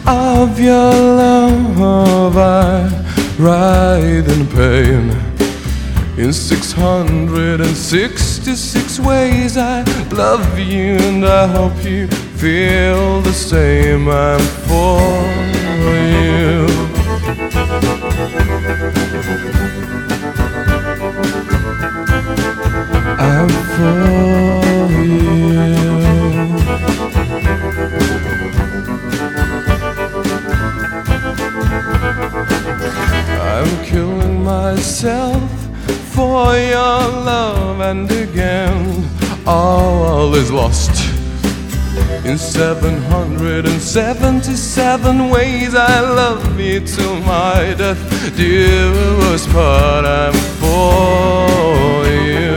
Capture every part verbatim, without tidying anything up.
of your love I writhe in pain. In six hundred sixty-six ways I love you, and I hope you feel the same. I'm for you. I'm for you. I'm killing myself for your love, and again all is lost. In seven hundred seventy-seven ways I love you till my death do us part. I'm for you,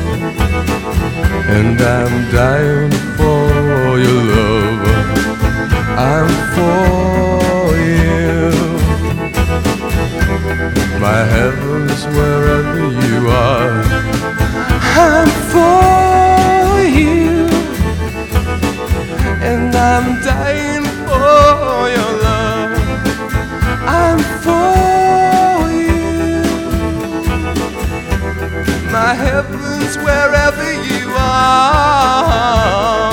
and I'm dying for your love. I'm for you. My heaven's wherever you are. I'm for you, and I'm dying for your love. I'm for you. My heaven's wherever you are.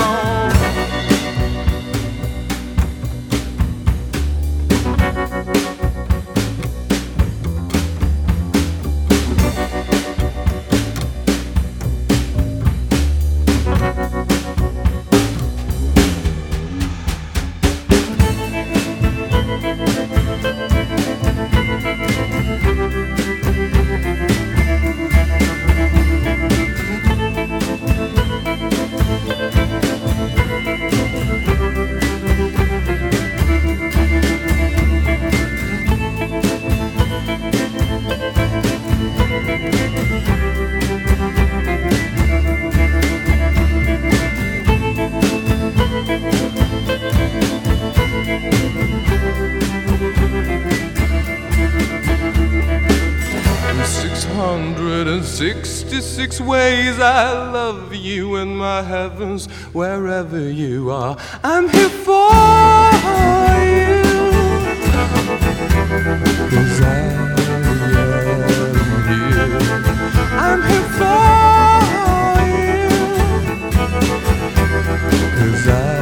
six hundred sixty-six ways I love you, in my heavens wherever you are. I'm here for you, 'cause I am here. I'm here for you, 'cause I